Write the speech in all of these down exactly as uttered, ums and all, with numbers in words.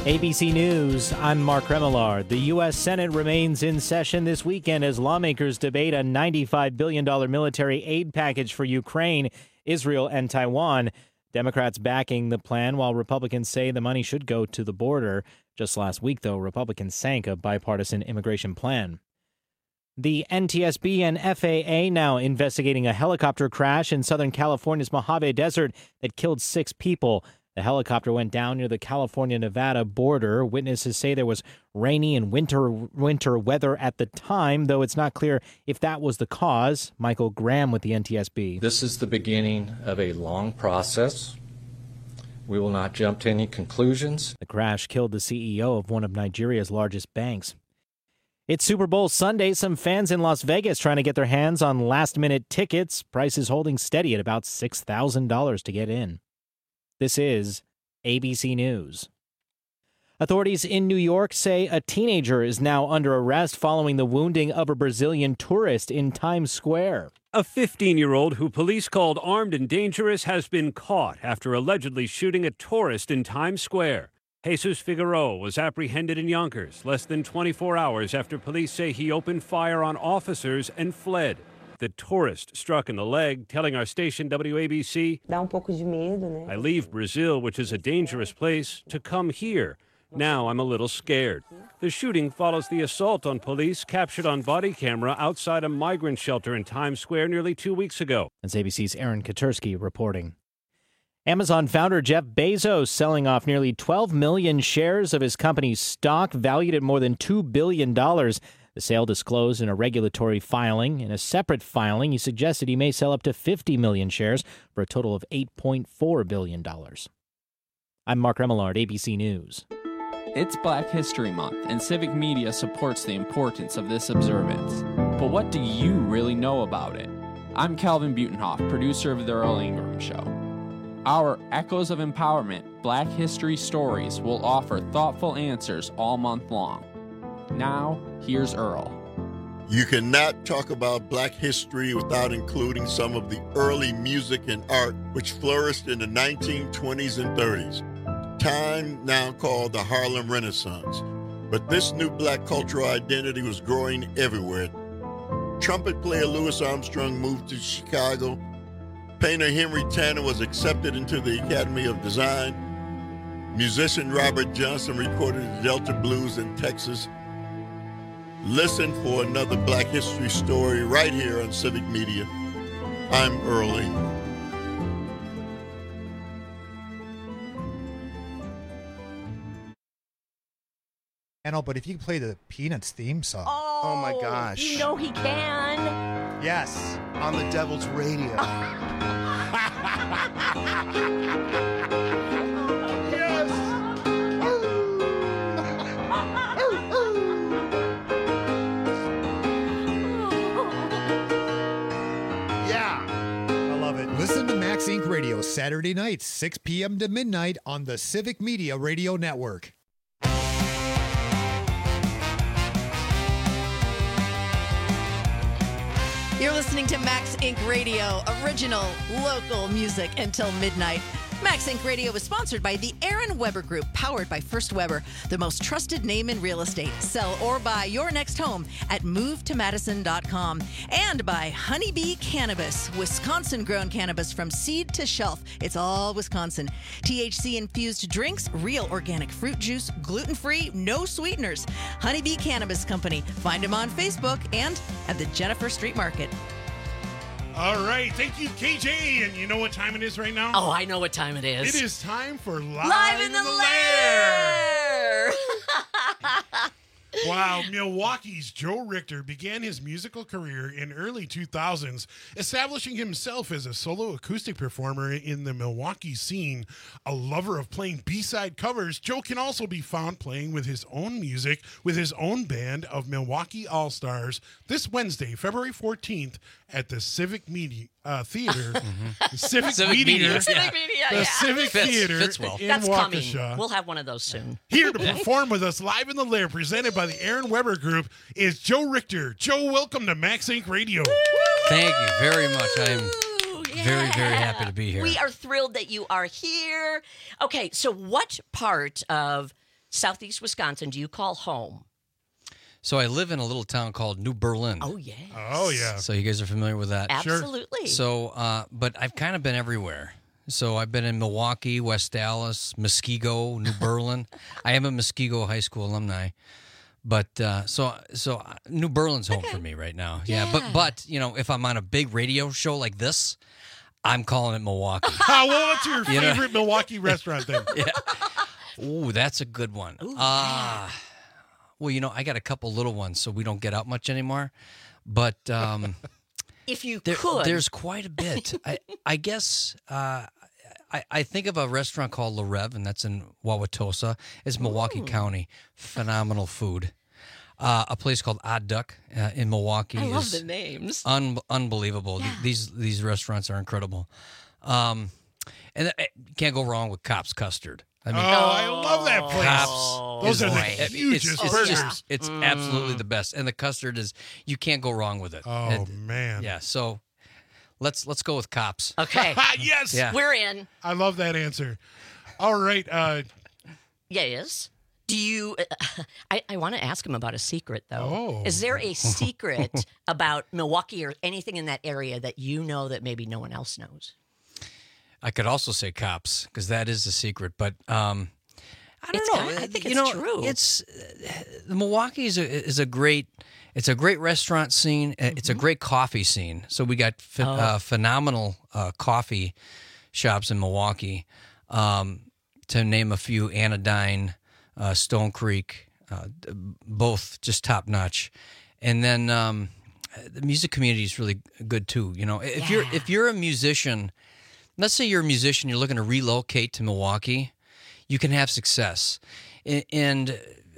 A B C News, I'm Mark Remillard. The U S. Senate remains in session this weekend as lawmakers debate a ninety-five billion dollars military aid package for Ukraine, Israel, and Taiwan. Democrats backing the plan, while Republicans say the money should go to the border. Just last week, though, Republicans sank a bipartisan immigration plan. The N T S B and F A A now investigating a helicopter crash in Southern California's Mojave Desert that killed six people. The helicopter went down near the California-Nevada border. Witnesses say there was rainy and winter winter weather at the time, though it's not clear if that was the cause. Michael Graham with the N T S B. This is the beginning of a long process. We will not jump to any conclusions. The crash killed the C E O of one of Nigeria's largest banks. It's Super Bowl Sunday. Some fans in Las Vegas trying to get their hands on last-minute tickets. Prices holding steady at about six thousand dollars to get in. This is A B C News. Authorities in New York say a teenager is now under arrest following the wounding of a Brazilian tourist in Times Square. A fifteen-year-old who police called armed and dangerous has been caught after allegedly shooting a tourist in Times Square. Jesus Figueroa was apprehended in Yonkers less than twenty-four hours after police say he opened fire on officers and fled. The tourist struck in the leg, telling our station W A B C, Dá um pouco de medo, né? I leave Brazil, which is a dangerous place, to come here. Now I'm a little scared. The shooting follows the assault on police captured on body camera outside a migrant shelter in Times Square nearly two weeks ago. That's A B C's Aaron Katersky reporting. Amazon founder Jeff Bezos selling off nearly twelve million shares of his company's stock, valued at more than two billion dollars. The sale disclosed in a regulatory filing. In a separate filing, he suggested he may sell up to fifty million shares for a total of eight point four billion dollars. I'm Mark Remillard, A B C News. It's Black History Month, and Civic Media supports the importance of this observance. But what do you really know about it? I'm Calvin Butenhoff, producer of The Earl Ingram Show. Our Echoes of Empowerment Black History Stories will offer thoughtful answers all month long. Now, here's Earl. You cannot talk about Black history without including some of the early music and art which flourished in the nineteen twenties and thirties, time now called the Harlem Renaissance. But this new Black cultural identity was growing everywhere. Trumpet player Louis Armstrong moved to Chicago. Painter Henry Tanner was accepted into the Academy of Design. Musician Robert Johnson recorded the Delta Blues in Texas. Listen for another Black history story right here on Civic Media. I'm Earl Ingram. But if you can play the Peanuts theme song. Oh, Oh my gosh. You know he can. Yes. On the Devil's Radio. Listen to Max Inc Radio Saturday nights, six p.m. to midnight on the Civic Media Radio Network. You're listening to Max Inc Radio, original local music until midnight. Max Inc Radio is sponsored by the Aaron Weber Group, powered by First Weber, the most trusted name in real estate. Sell or buy your next home at move to madison dot com. And by Honeybee Cannabis, Wisconsin-grown cannabis from seed to shelf. It's all Wisconsin. T H C-infused drinks, real organic fruit juice, gluten-free, no sweeteners. Honeybee Cannabis Company. Find them on Facebook and at the Jennifer Street Market. All right. Thank you, K J. And you know what time it is right now? Oh, I know what time it is. It is time for Live, Live in, in the, the Lair! Lair! Wow, Milwaukee's Joe Richter began his musical career in early two thousands, establishing himself as a solo acoustic performer in the Milwaukee scene. A lover of playing B-side covers, Joe can also be found playing with his own music with his own band of Milwaukee All-Stars this Wednesday, February fourteenth at the Civic Media uh, Theater. mm-hmm. The Civic, Civic Media. Media. Civic Media, The yeah. Civic Fits, Theater fits well. in That's Waukesha. coming. We'll have one of those soon. Here to perform with us live in the Lair, presented by the Aaron Weber Group, is Joe Richter. Joe, welcome to Max Inc Radio. Thank you very much. I am Yeah. very, very happy to be here. We are thrilled that you are here. Okay, so what part of Southeast Wisconsin do you call home? So I live in a little town called New Berlin. Oh, yeah. Oh, yeah. So you guys are familiar with that? Absolutely. So, uh, but I've kind of been everywhere. So I've been in Milwaukee, West Dallas, Muskego, New Berlin. I am a Muskego High School alumni. But uh, so so uh, New Berlin's home for me right now. Yeah. Yeah. But, but, you know, if I'm on a big radio show like this, I'm calling it Milwaukee. Uh, well, what's your You know? favorite Milwaukee restaurant then? Yeah. Ooh, that's a good one. Ah. Uh, well, you know, I got a couple little ones, so we don't get out much anymore. But um, If you there, could. there's quite a bit. I, I guess uh, I, I think of a restaurant called La Rev, and that's in Wauwatosa. It's Milwaukee Ooh. County. Phenomenal food. Uh, a place called Odd Duck uh, in Milwaukee. I love is the names. Un- unbelievable. Yeah. These these restaurants are incredible. Um, and uh, you can't go wrong with Kopp's Custard. I Oh, mean, I love that place. Kopp's Those is are the like- hugest it's, it's burgers. just- it's Mm. absolutely the best, and the custard is you can't go wrong with it. Oh, And- man. yeah. So let's let's go with Kopp's. Okay. Yes. Yeah. We're in. I love that answer. All right. Uh, Yes. Do you? Uh, I, I want to ask him about a secret, though. Oh. Is there a secret about Milwaukee or anything in that area that you know that maybe no one else knows? I could also say Kopp's because that is the secret, but um, I don't It's know. got- I think you it's know, true. It's uh, Milwaukee is a, is a great. It's a great restaurant scene. Uh, It's a great coffee scene. So we got ph- Mm-hmm. Oh. uh, phenomenal uh, coffee shops in Milwaukee. Um, to name a few, Anodyne, uh, Stone Creek, uh, d- both just top notch. And then um, the music community is really good too. You know, if you're Yeah. if you're a musician, let's say you're a musician, you're looking to relocate to Milwaukee, you can have success. A- And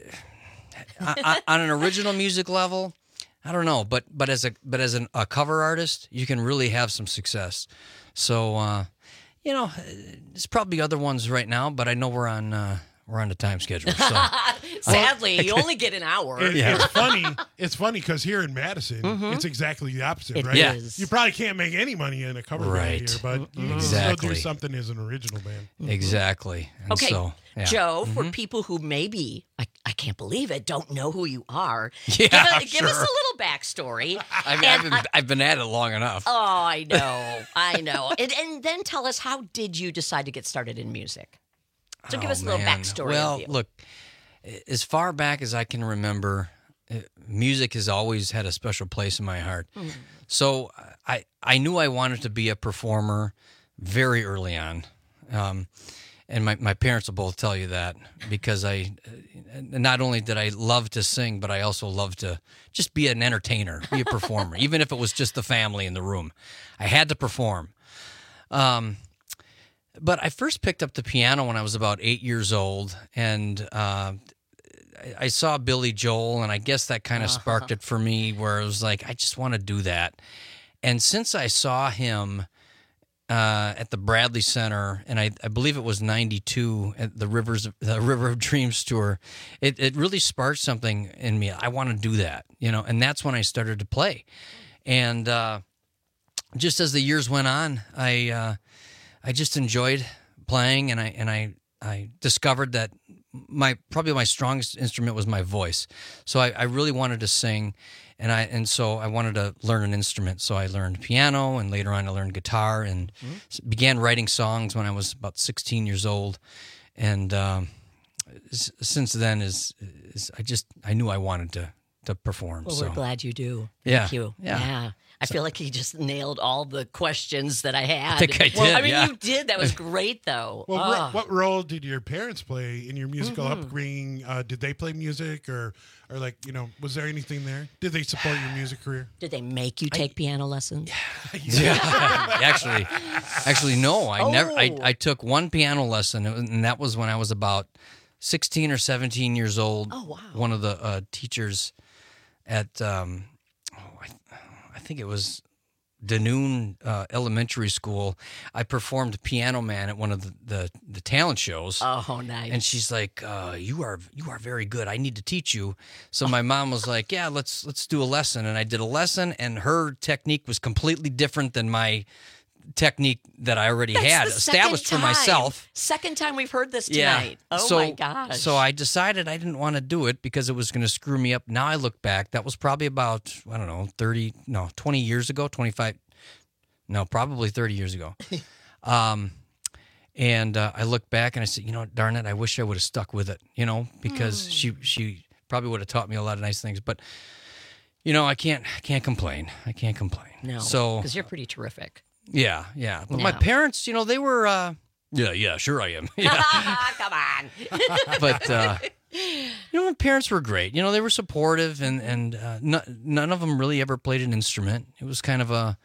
uh, on on an original music level, I don't know, but but as a but as an, a cover artist, you can really have some success. So, uh, you know, there's probably other ones right now, but I know we're on uh, we're on the time schedule. So. Sadly, you only get an hour. it- Yeah. It's funny. It's funny because here in Madison, Mhm. it's exactly the opposite, It right? Yeah. is. You probably can't make any money in a cover Right. band here, but you can still Exactly. do something as an original band. Exactly. And Okay, so, yeah. Joe, for Mhm. people who maybe, I, I can't believe it, don't know who you are, Yeah, give, us, give us a sure. little backstory. I mean, And I've been, I- I've been at it long enough. Oh, I know. I know. And, and then tell us, how did you decide to get started in music? So give Oh, us a little man. backstory. Well, of you. look, as far back as I can remember, uh, music has always had a special place in my heart. Mm. So I I knew I wanted to be a performer very early on. Um, and my, my parents will both tell you that because I uh, not only did I love to sing, but I also loved to just be an entertainer, be a performer, even if it was just the family in the room. I had to perform. Um, but I first picked up the piano when I was about eight years old, and uh, I, I saw Billy Joel, and I guess that kind of Uh-huh. sparked it for me, where it was like, I just want to do that. And since I saw him uh, at the Bradley Center, and I, I believe it was ninety-two at the Rivers, the River of Dreams tour, it, it really sparked something in me. I want to do that, you know, and that's when I started to play. And uh, just as the years went on, I uh, I just enjoyed playing, and I and I I discovered that my probably my strongest instrument was my voice. So I, I really wanted to sing, and I and so I wanted to learn an instrument. So I learned piano, and later on I learned guitar, and s- began writing songs when I was about sixteen years old. And um, s- since then, is, is I just I knew I wanted to to perform. Well, so we're glad you do. Yeah, Thank you. yeah. I feel like he just nailed all the questions that I had. I think I Well, did, I mean, yeah. you did. That was great, though. Well, Ah. what, what role did your parents play in your musical Mhm. upbringing? Uh, did they play music, or, or like, you know, was there anything there? Did they support your music career? Did they make you take piano lessons? Yeah, actually, actually, no. I never. I, Oh. I took one piano lesson, and that was when I was about sixteen or seventeen years old. Oh, wow. One of the uh, teachers at, um, oh, I, I think it was Danoon uh, Elementary School. I performed Piano Man at one of the, the, the talent shows. Oh, nice. And she's like, uh, "You are you are very good. I need to teach you." So my mom was like, "Yeah, let's let's do a lesson." And I did a lesson, and her technique was completely different than my technique that I already That's had the established for second time. myself. Second time we've heard this Yeah. tonight. Oh so, my gosh. So I decided I didn't want to do it because it was going to screw me up. Now I look back, that was probably about, I don't know, thirty, no, twenty years ago, twenty-five, no, probably thirty years ago. um, and uh, I look back and I said, you know, darn it, I wish I would have stuck with it, you know, because Mm. she she probably would have taught me a lot of nice things. But, you know, I can't I can't complain. I can't complain. No, so because you're pretty terrific. Yeah, yeah. But my No. parents, you know, they were, uh, yeah, yeah, sure I am. Yeah. Come on. But, uh, you know, my parents were great. You know, they were supportive, and, and uh, n- none of them really ever played an instrument. It was kind of a,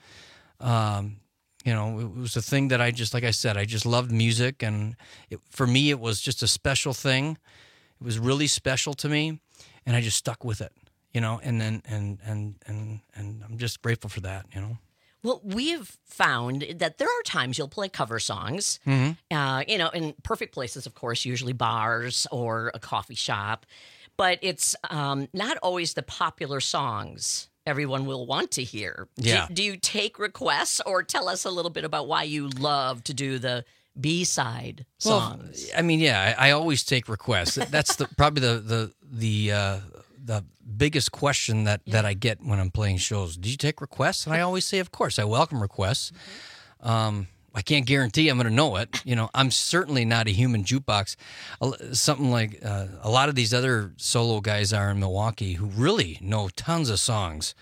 um, you know, it was a thing that I just, like I said, I just loved music. And it, for me, it was just a special thing. It was really special to me, and I just stuck with it, you know, and then, and, and, and, and I'm just grateful for that, you know. Well, we have found that there are times you'll play cover songs, Mhm. uh, you know, in perfect places, of course, usually bars or a coffee shop. But it's um, not always the popular songs everyone will want to hear. Yeah. Do, do you take requests, or tell us a little bit about why you love to do the B-side songs? Well, I mean, yeah, I, I always take requests. That's the probably the the the uh, the biggest question that, that I get when I'm playing shows. Do you take requests? And I always say, of course, I welcome requests. Um, I can't guarantee I'm going to know it. You know, I'm certainly not a human jukebox. A- Something like uh, a lot of these other solo guys are in Milwaukee who really know tons of songs.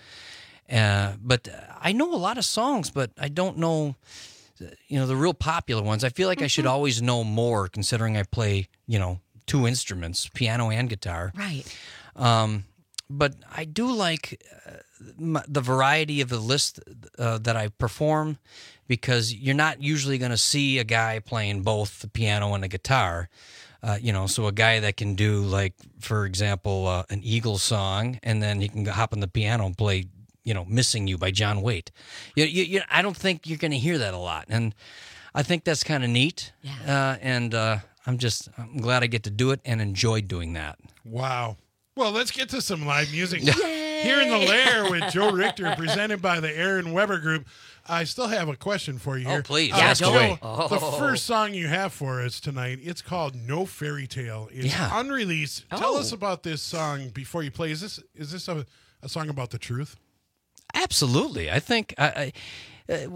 Uh, but I know a lot of songs, but I don't know, you know, the real popular ones. I feel like I should always know more, considering I play, you know, two instruments, piano and guitar. Right. Um, but I do like uh, m- the variety of the list uh, that I perform, because you're not usually going to see a guy playing both the piano and the guitar. Uh, you know, so a guy that can do, like, for example, uh, an Eagles song, and then he can go hop on the piano and play, you know, Missing You by John Waite. You, you, you, I don't think you're going to hear that a lot. And I think that's kind of neat. Yeah. Uh, and uh, I'm just, I'm glad I get to do it and enjoy doing that. Wow. Well, let's get to some live music. Here in the Lair with Joe Richter, presented by the Aaron Weber Group. I still have a question for you here. Oh, please. Uh, Ask Joe, away. The first song you have for us tonight, it's called No Fairy Tale. It's Yeah. unreleased. Tell Oh. us about this song before you play. Is this is this a, a song about the truth? Absolutely. I think I, I, uh,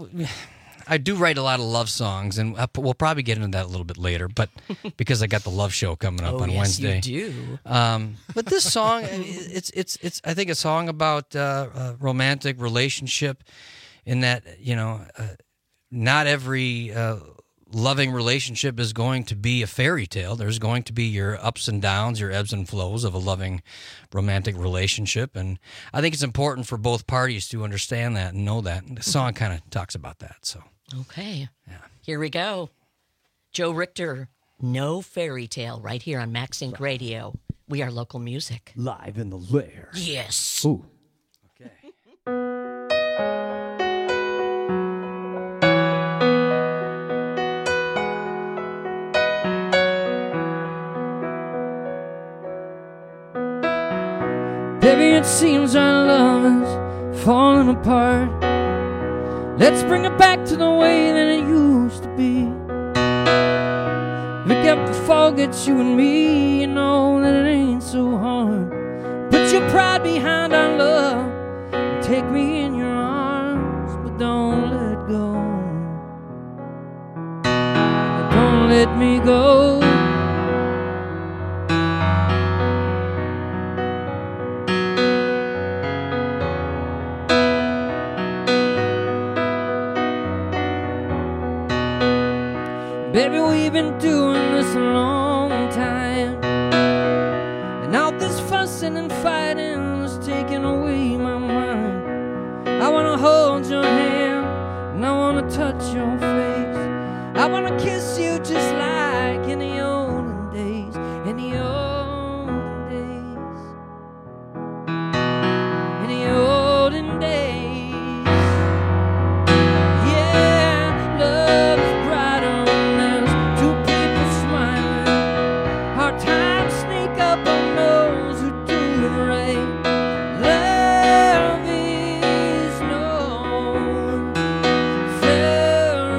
I do write a lot of love songs, and we'll probably get into that a little bit later, but because I got the love show coming up Oh, on yes, Wednesday. you do. Um, but this song, it's it's it's. I think a song about uh, a romantic relationship, in that, you know, uh, not every uh, loving relationship is going to be a fairy tale. There's going to be your ups and downs, your ebbs and flows of a loving romantic relationship, and I think it's important for both parties to understand that and know that. And the song kind of talks about that. So Okay. Yeah. Here we go. Joe Richter, No Fairy Tale, right here on Max Inc Radio. We are local music. Live in the Lair. Yes. Ooh. Baby, it seems our love is falling apart. Let's bring it back to the way that it used to be. Look up the fog at you and me, you know that it ain't so hard. Put your pride behind our love and take me in your arms, but don't let go. Don't let me go. Baby, we've been doing this a long time, and all this fussing and fighting is taking away my mind. I wanna hold your hand, and I wanna touch your face. I wanna kiss you just like in the olden days, in the olden days, in the olden days. Yeah, love is brighter when there's two people smiling. Hard times sneak up on those who do it right. Love is no fairy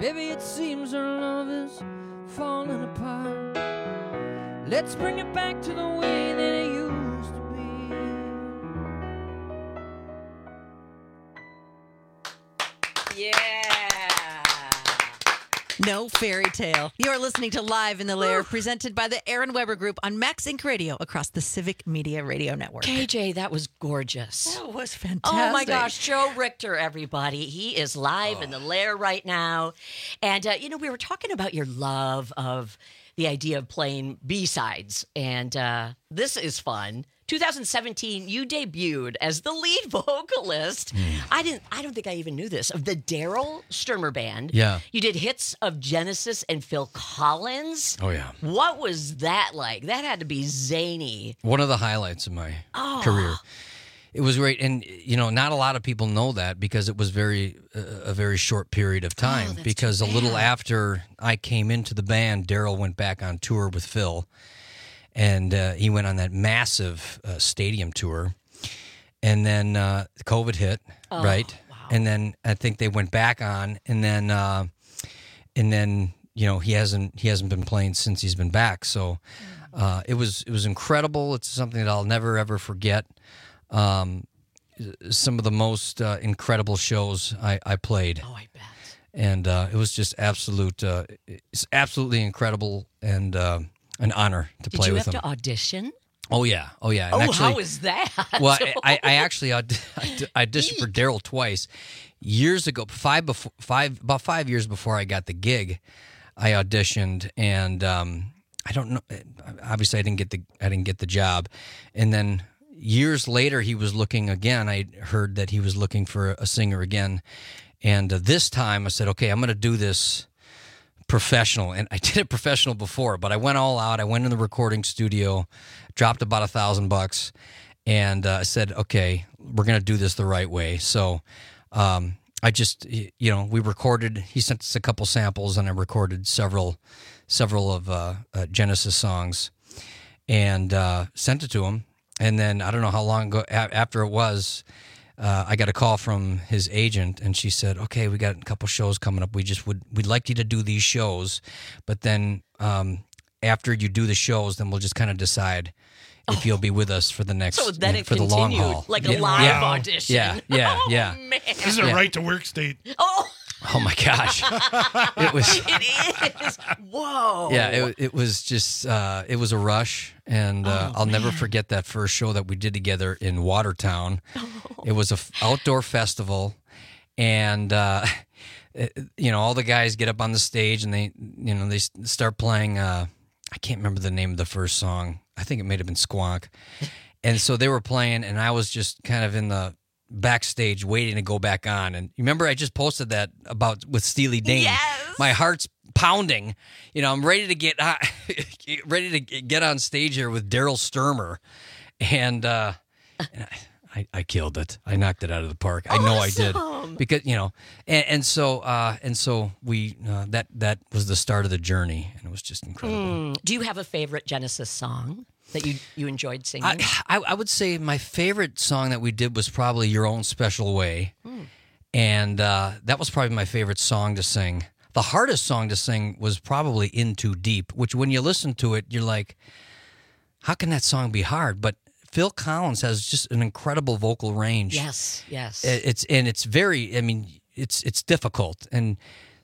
Baby, it seems our love is falling apart. Let's bring it back to the way that it used to be. Yeah. No fairy tale. You're listening to Live in the Lair, presented by the Aaron Weber Group on Max Inc Radio across the Civic Media Radio Network. K J, that was gorgeous. That was fantastic. Oh my gosh, Joe Richter, everybody. He is live oh. in the Lair right now. And, uh, you know, we were talking about your love of the idea of playing B-sides. And uh, this is fun. twenty seventeen, you debuted as the lead vocalist. Mm. I didn't. I don't think I even knew this, of the Daryl Sturmer Band. Yeah. You did hits of Genesis and Phil Collins. Oh, yeah. What was that like? That had to be zany. One of the highlights of my oh. career. It was great. And, you know, not a lot of people know that because it was very uh, a very short period of time. Oh, because a little after I came into the band, Daryl went back on tour with Phil. And uh, he went on that massive uh, stadium tour. And then uh, COVID hit, oh, right? Wow. And then I think they went back on. And then, uh, and then you know, he hasn't he hasn't been playing since he's been back. So uh, it was it was incredible. It's something that I'll never, ever forget. Um, some of the most uh, incredible shows I, I played. Oh, I bet. And uh, it was just absolute, uh, it's absolutely incredible and uh, an honor to Did play with him. Did you have to audition? Oh, yeah. Oh, yeah. And oh, actually, how was that? Well, I, I actually aud- I auditioned for Daryl twice. Years ago, five before, five about five years before I got the gig, I auditioned, and um, I don't know. Obviously, I didn't get the I didn't get the job, and then years later, he was looking again. I heard that he was looking for a singer again, and uh, this time I said, "Okay, I'm going to do this professional." And I did it professional before, but I went all out. I went in the recording studio, dropped about a thousand bucks, and I uh, said, "Okay, we're going to do this the right way." So. Um, I just, you know, we recorded, he sent us a couple samples, and I recorded several, several of uh, uh, Genesis songs and uh, sent it to him. And then I don't know how long ago, a- after it was, uh, I got a call from his agent, and she said, "Okay, we got a couple shows coming up. We just would, we'd like you to do these shows, but then um, after you do the shows, then we'll just kind of decide if you'll be with us for the next, so then you know, it for the long continued, haul." like a yeah. live yeah. audition. Yeah, yeah, yeah. Oh, man. This is a Yeah. right to work state. Oh, Oh my gosh, it was. it is. Whoa. Yeah, it, it was just, uh, it was a rush, and uh, Oh, I'll never man. forget that first show that we did together in Watertown. It was a f- outdoor festival, and uh, it- you know, all the guys get up on the stage, and they, you know, they s- start playing. Uh, I can't remember the name of the first song. I think it may have been Squonk, and so they were playing, and I was just kind of in the backstage waiting to go back on. And you remember I just posted that about with Steely Dan. Yes. My heart's pounding. You know, I'm ready to get uh, ready to get on stage here with Daryl Sturmer, and, uh, and I, I, I killed it. I knocked it out of the park. I know I did Awesome. because you know, and, and so uh, and so we uh, that that was the start of the journey, and it was just incredible. Mm. Do you have a favorite Genesis song that you, you enjoyed singing? I, I I would say my favorite song that we did was probably Your Own Special Way. Mm. And uh, that was probably my favorite song to sing. The hardest song to sing was probably In Too Deep, which when you listen to it, you're like, how can that song be hard? But Phil Collins has just an incredible vocal range. Yes, yes. It- It's and it's very, I mean, it's it's difficult. And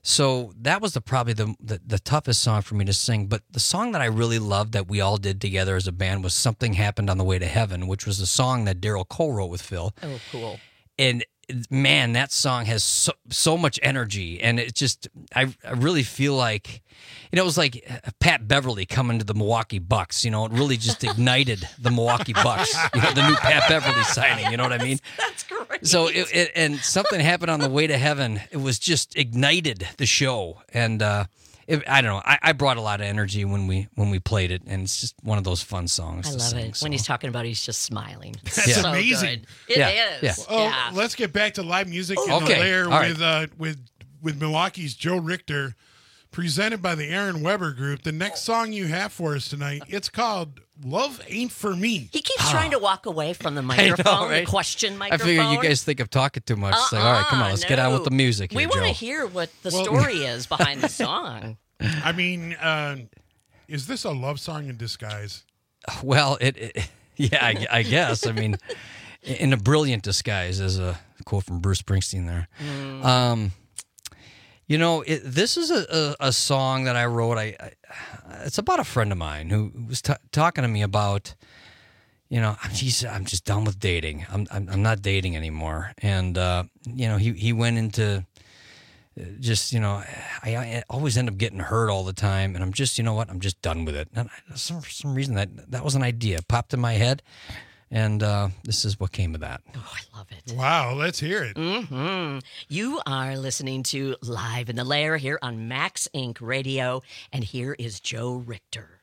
so that was the probably the, the the toughest song for me to sing. But the song that I really loved that we all did together as a band was Something Happened on the Way to Heaven, which was a song that Daryl co-wrote with Phil. Oh, cool. And man, that song has so, so much energy, and it just I, I really feel like, you know, it was like Pat Beverly coming to the Milwaukee Bucks. You know, it really just ignited the Milwaukee Bucks. You know, the new Pat Beverly signing. You know what I mean? That's great. So it, it, and Something Happened on the Way to Heaven. It was just ignited the show, and uh, it, I don't know. I, I brought a lot of energy when we when we played it, and it's just one of those fun songs. I to love sing, it. so. When he's talking about it, he's just smiling. That's Yeah. So amazing. good. It is. Yeah, yeah. Oh, Yeah. let's get back to live music in Okay, the Lair all right. with uh, with with Milwaukee's Joe Richter, presented by the Aaron Weber Group. The next song you have for us tonight, it's called Love Ain't For Me. He keeps trying to walk away from the microphone, know, right? the question I microphone. figure you guys think I'm talking too much. It's like, all right, come on, let's Uh-uh, get on no. with the music here, We want to Joe. hear what the Well- story is behind the song. I mean, uh, is this a love song in disguise? Well, it, it yeah, I, I guess. I mean, in a brilliant disguise, as a quote from Bruce Springsteen there. Mm. Um, you know, it, this is a, a, a song that I wrote. I, I it's about a friend of mine who was t- talking to me about, you know, I'm just, I'm just done with dating. I'm I'm, I'm not dating anymore, and uh, you know, he he went into just, you know, I, I always end up getting hurt all the time, and I'm just, you know what, I'm just done with it. And I, some, for some reason that that was an idea popped in my head, and uh, this is what came of that. Oh, I love it. Wow, let's hear it. Mm-hmm. You are listening to Live in the Lair here on Max Incorporated. Radio, and here is Joe Richter.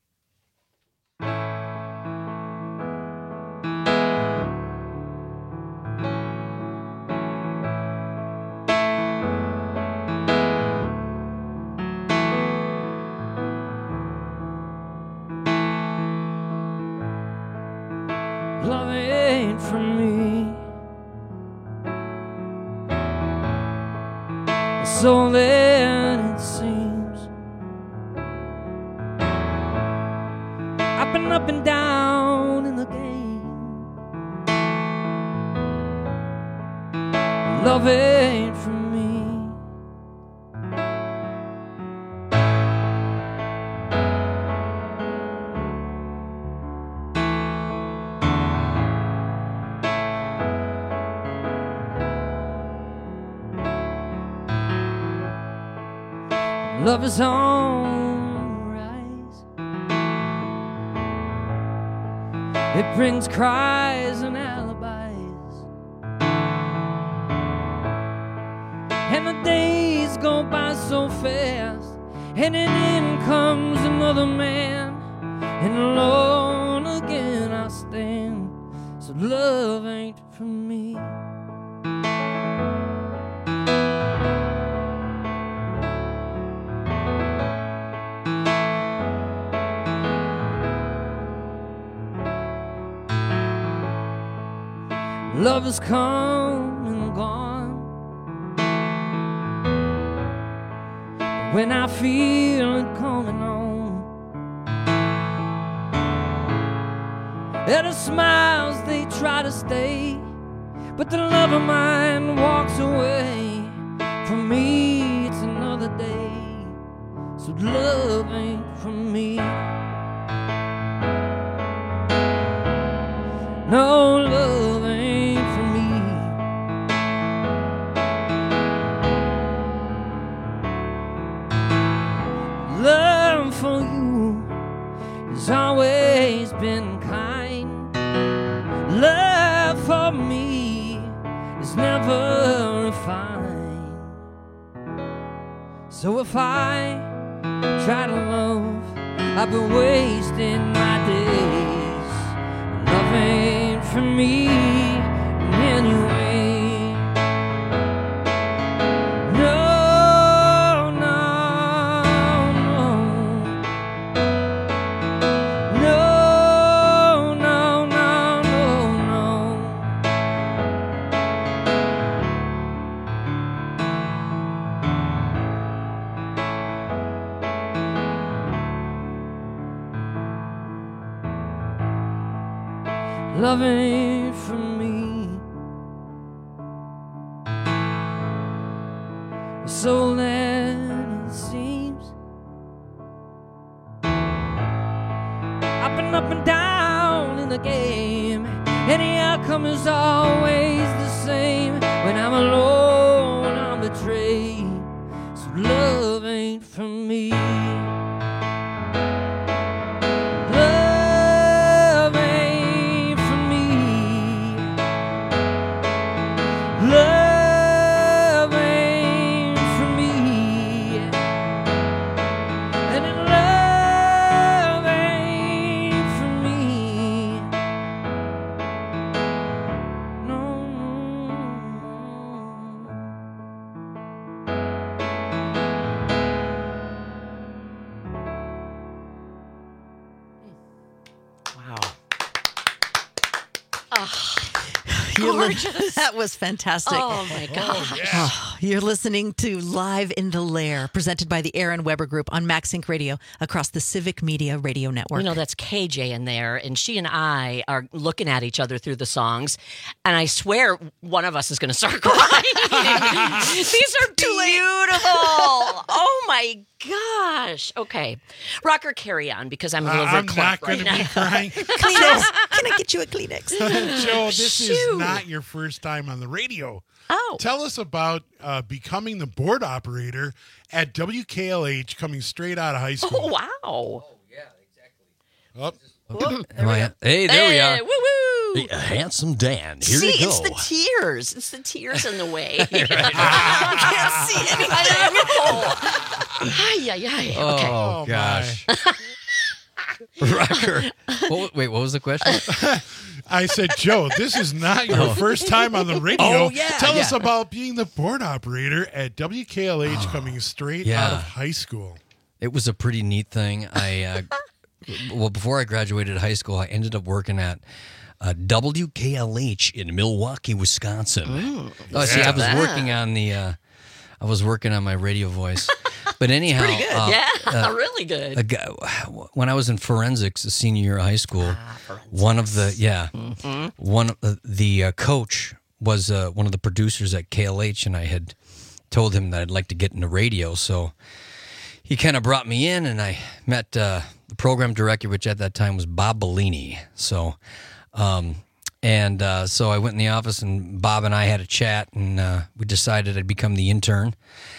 Love ain't for me. So then it seems I've been up and down in the game. Love ain't for me. Love is on the rise. It brings cries and alibis, and the days go by so fast, and then in comes another man, and alone again I stand. So love ain't for me. Love has come and gone. When I feel it coming on, and the smiles they try to stay, but the love of mine walks away. For me it's another day, so love ain't for me. No, love ain't for me. Love for you has always been kind. Love for me is never refined. So if I try to love, I've been wasting my days. Love ain't for me in any way. No, no, no. No, no, no, no, no. Love ain't for me. So then it seems I've been up and down in the game, and the outcome is always the same. When I'm alone, I'm betrayed. So love ain't for me. Love ain't for me. Love ain't for me. And then love ain't for me. No. Oh, You're li- gorgeous. that was fantastic. Oh, my gosh. Oh, you're listening to Live in the Lair, presented by the Aaron Weber Group on Max Inc Radio across the Civic Media Radio Network. You know, that's K J in there, and she and I are looking at each other through the songs, and I swear one of us is going to start crying. These are beautiful. Oh, my gosh. Okay. Rocker, carry on, because I'm a little Uh, I'm verklempt not right going to now. be crying. Kleenex. Can I get you a Kleenex? Joe, this Shoot. is not your first time on the radio. Oh. Tell us about uh, becoming the board operator at W K L H coming straight out of high school. Oh, wow. Oh, Am I, hey, there we Hey, are. woo-woo. Hey, handsome Dan. Here See, we go. it's the tears. It's the tears in the way. I can't see anything. I know. Ay, ay, ay. Oh, Okay. Oh, gosh. Rocker. What, wa- wait, what was the question? I said, Joe, this is not your first time on the radio. Oh, yeah, Tell yeah. us about being the board operator at W K L H coming straight yeah. out of high school. It was a pretty neat thing. I uh, well, before I graduated high school, I ended up working at uh, W K L H in Milwaukee, Wisconsin. oh, see, I was Yeah. working on the, uh, I was working on my radio voice. But anyhow, Pretty good. uh, yeah, uh, really good. a guy, when I was in forensics, the senior year of high school, one of the yeah, one of the, the uh, coach was uh, one of the producers at K L H, and I had told him that I'd like to get into radio, so he kind of brought me in, and I met uh, the program director, which at that time was Bob Bellini. So, um, and uh, so I went in the office, and Bob and I had a chat, and uh, we decided I'd become the intern.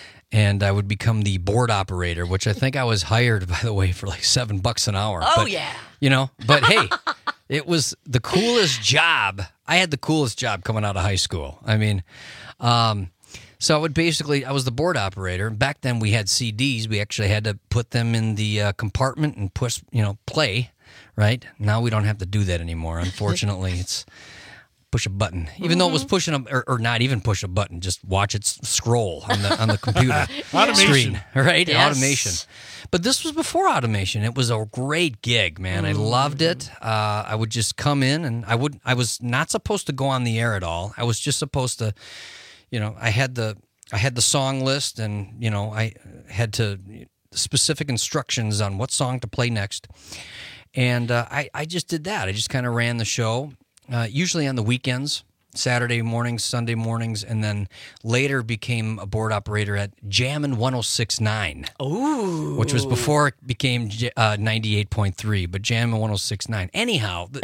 And I would become the board operator, which I think I was hired, by the way, for like seven bucks an hour. Oh, but, yeah. You know, but hey, it was the coolest job. I had the coolest job coming out of high school. I mean, um, so I would basically, I was the board operator. Back then we had C Ds. We actually had to put them in the uh, compartment and push, you know, play, right? Now we don't have to do that anymore. Unfortunately, it's push a button, even though it was pushing a, or, or not even push a button, just watch it s- scroll on the on the computer Automation. screen, right? Yes. Automation. But this was before automation. It was a great gig, man. I loved it. Uh, I would just come in, and I would. I was not supposed to go on the air at all. I was just supposed to, you know, I had the I had the song list, and you know, I had to specific instructions on what song to play next, and uh, I I just did that. I just kind of ran the show. Uh, usually on the weekends, Saturday mornings, Sunday mornings, and then later became a board operator at Jammin' one oh six point nine. Ooh. Which was before it became J- uh, ninety-eight point three, but Jammin' one oh six point nine. Anyhow, th-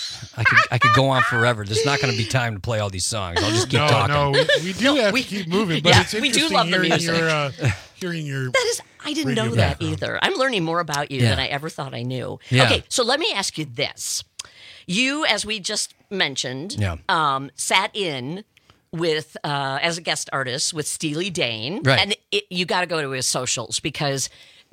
I could I could go on forever. There's not going to be time to play all these songs. I'll just keep no, talking. no, we, we do have we- to keep moving, but yeah, it's we do interesting love the hearing music. your uh, hearing your. That is, I didn't Radio know that background. either. I'm learning more about you Yeah. than I ever thought I knew. Yeah. Okay, so let me ask you this. You, as we just mentioned, Yeah. um, sat in with uh, as a guest artist with Steely Dan, Right. and it, you got to go to his socials because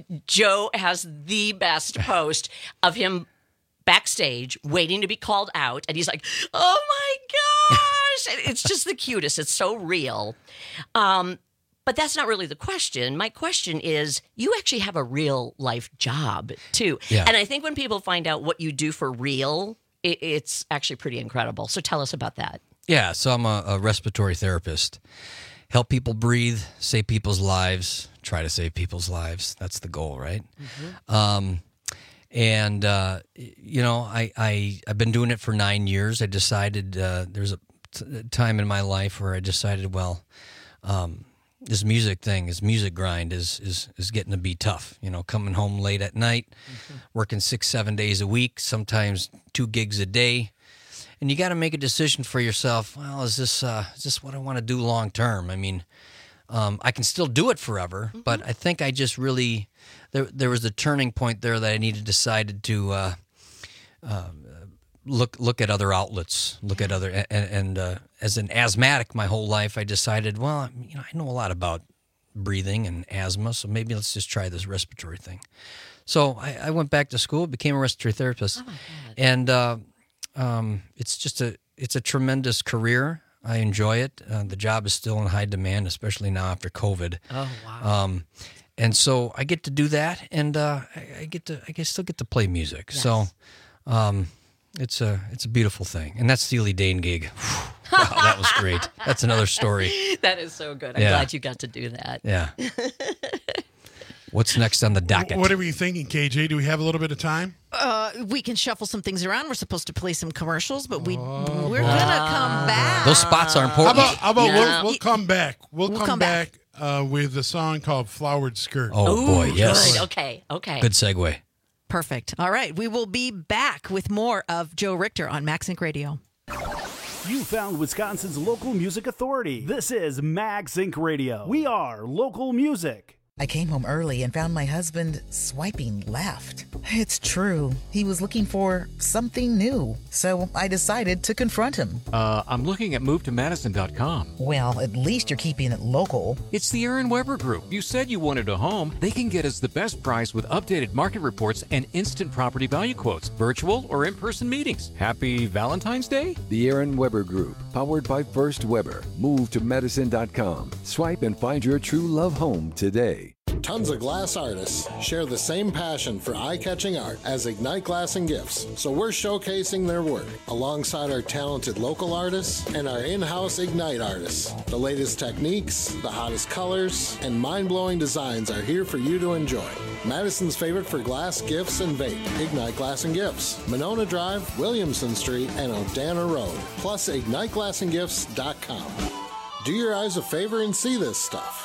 Joe has the best post of him backstage waiting to be called out, and he's like, "Oh my gosh!" And it's just the cutest. It's so real. Um, but that's not really the question. My question is, you actually have a real life job too, Yeah. and I think when people find out what you do for real, it, it's actually pretty incredible. So tell us about that. Yeah, so I'm a, a respiratory therapist. Help people breathe, save people's lives, try to save people's lives. That's the goal, right? Um, and, uh, you know, I, I, I've been doing it for nine years. I decided uh, there's a t- time in my life where I decided, well, um, this music thing, this music grind is, is, is getting to be tough. You know, coming home late at night, working six, seven days a week, sometimes two gigs a day. And you got to make a decision for yourself. Well, is this uh, is this what I want to do long term? I mean, um, I can still do it forever, but I think I just really there there was a turning point there that I needed decided to uh, uh, look look at other outlets, look at other and, and uh, as an asthmatic my whole life, I decided, well, you know, I know a lot about breathing and asthma, so maybe let's just try this respiratory thing. So I, I went back to school, became a respiratory therapist, and. Uh, Um, it's just a it's a tremendous career. I enjoy it. Uh, the job is still in high demand, especially now after COVID. Oh wow! Um, and so I get to do that, and uh, I, I get to I get, still get to play music. Yes. So, um, It's a it's a beautiful thing, and that Steely Dan gig. Wow, that was great. That's another story. That is so good. I'm Yeah. glad you got to do that. Yeah. What's next on the docket? What are we thinking, K J? Do we have a little bit of time? Uh, we can shuffle some things around. We're supposed to play some commercials, but we we're gonna come back. Those spots are How important. about, how about Yeah. we'll, we'll come back? We'll, We'll come, come back, uh, with a song called Flowered Skirt. Oh, boy, yes. Good. Okay. Okay. Good segue. Perfect. All right, we will be back with more of Joe Richter on Max Inc Radio. You found Wisconsin's local music authority. This is Max Inc Radio. We are local music. I came home early and found my husband swiping left. It's true. He was looking for something new. So I decided to confront him. Uh, I'm looking at move to madison dot com. Well, at least you're keeping it local. It's the Aaron Weber Group. You said you wanted a home. They can get us the best price with updated market reports and instant property value quotes, virtual or in-person meetings. Happy Valentine's Day? The Aaron Weber Group, powered by First Weber. move to madison dot com. Swipe and find your true love home today. Tons of glass artists share the same passion for eye-catching art as Ignite Glass and Gifts, so we're showcasing their work alongside our talented local artists and our in-house Ignite artists. The latest techniques, the hottest colors, and mind-blowing designs are here for you to enjoy. Madison's favorite for glass, gifts, and vape, Ignite Glass and Gifts, Monona Drive, Williamson Street, and Odana Road, plus ignite glass and gifts dot com. Do your eyes a favor and see this stuff.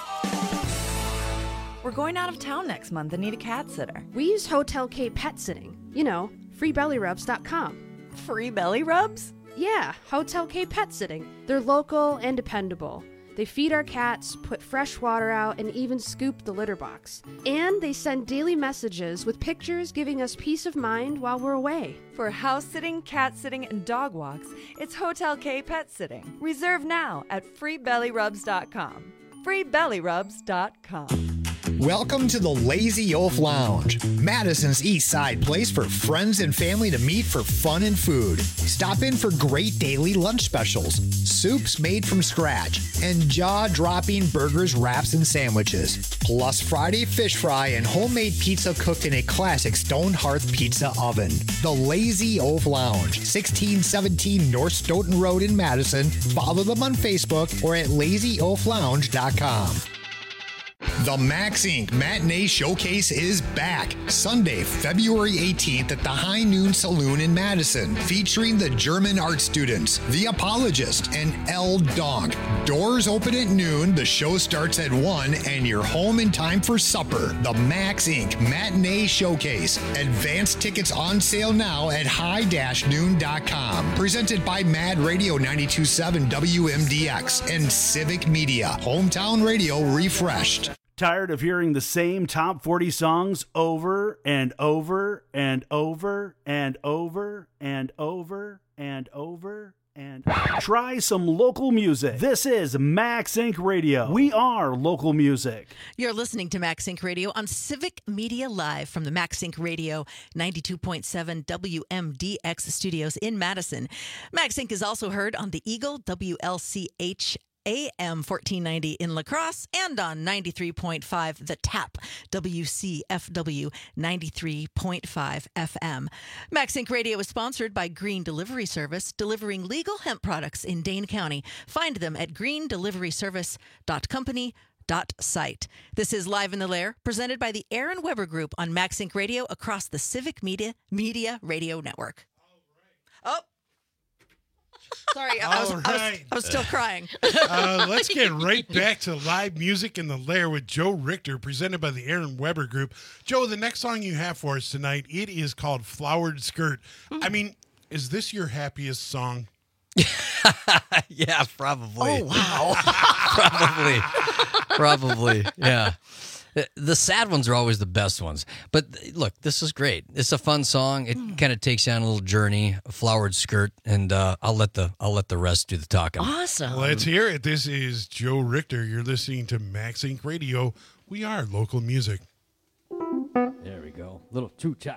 We're going out of town next month and need a cat sitter. We use Hotel K Pet Sitting. You know, free belly rubs dot com. Free belly rubs? Yeah, Hotel K Pet Sitting. They're local and dependable. They feed our cats, put fresh water out, and even scoop the litter box. And they send daily messages with pictures giving us peace of mind while we're away. For house sitting, cat sitting, and dog walks, it's Hotel K Pet Sitting. Reserve now at free belly rubs dot com. free belly rubs dot com. Welcome to the Lazy Oaf Lounge, Madison's East Side place for friends and family to meet for fun and food. Stop in for great daily lunch specials, soups made from scratch, and jaw-dropping burgers, wraps, and sandwiches. Plus Friday fish fry and homemade pizza cooked in a classic stone hearth pizza oven. The Lazy Oaf Lounge, sixteen seventeen North Stoughton Road in Madison. Follow them on Facebook or at lazy oaf lounge dot com. The Max Incorporated. Matinee Showcase is back Sunday, February eighteenth at the High Noon Saloon in Madison, featuring the German art students, The Apologist, and El Donk. Doors open at noon, the show starts at one, and you're home in time for supper. The Max Incorporated. Matinee Showcase. Advance tickets on sale now at high noon dot com. Presented by Mad Radio ninety-two point seven W M D X and Civic Media. Hometown radio refreshed. Tired of hearing the same top forty songs over and over and over and over and over and over and try some local music. This is Max Incorporated. Radio. We are local music. You're listening to Max Incorporated. Radio on Civic Media Live from the Max Incorporated. Radio ninety-two point seven W M D X studios in Madison. Max Incorporated is also heard on the Eagle W L C H A M fourteen ninety in La Crosse and on ninety-three point five The Tap, W C F W ninety-three point five F M. Max Incorporated. Radio is sponsored by Green Delivery Service, delivering legal hemp products in Dane County. Find them at green delivery service dot company dot site. This is Live in the Lair, presented by the Aaron Weber Group on Max Incorporated. Radio across the Civic Media Media Radio Network. Oh. Sorry, I was, All I was, right. I was still crying. Uh, let's get right back to live music in the Lair with Joe Richter, presented by the Aaron Weber Group. Joe, the next song you have for us tonight, it is called Flowered Skirt. I mean, is this your happiest song? Yeah, probably. Oh, wow. Probably. Probably. Yeah. The sad ones are always the best ones. But look, this is great. It's a fun song. It kind of takes you on a little journey, a flowered skirt, and uh, I'll let the I'll let the rest do the talking. Awesome. Let's hear it. This is Joe Richter. You're listening to Max Incorporated. Radio. We are local music. There we go. Little choo-cha.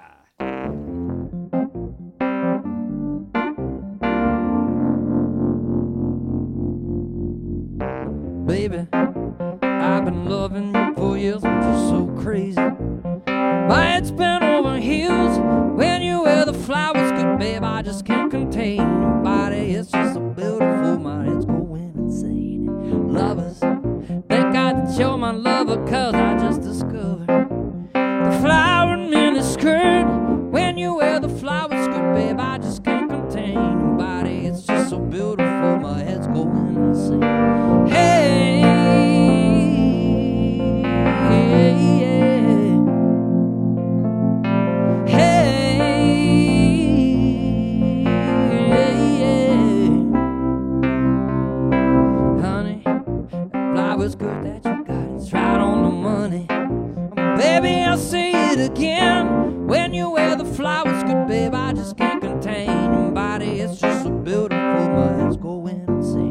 Baby, I've been loving you for years, I'm just so crazy. My head's been over heels when you wear the flowers, good babe, I just can't contain your body. It's just so beautiful, my head's going insane. Lovers, thank God that you're my lover, cause I just discovered the flower in mini skirt. When you wear the flower skirt, babe, I just can't contain your body. It's just so beautiful, my head's going insane. Hey, yeah, yeah. Hey, yeah, yeah. Honey, that flower skirt that you got, it's right on the money. Baby, I'll say it again. When you wear the flower skirt, babe, I just can't contain your body. It's just so beautiful, my head's going insane.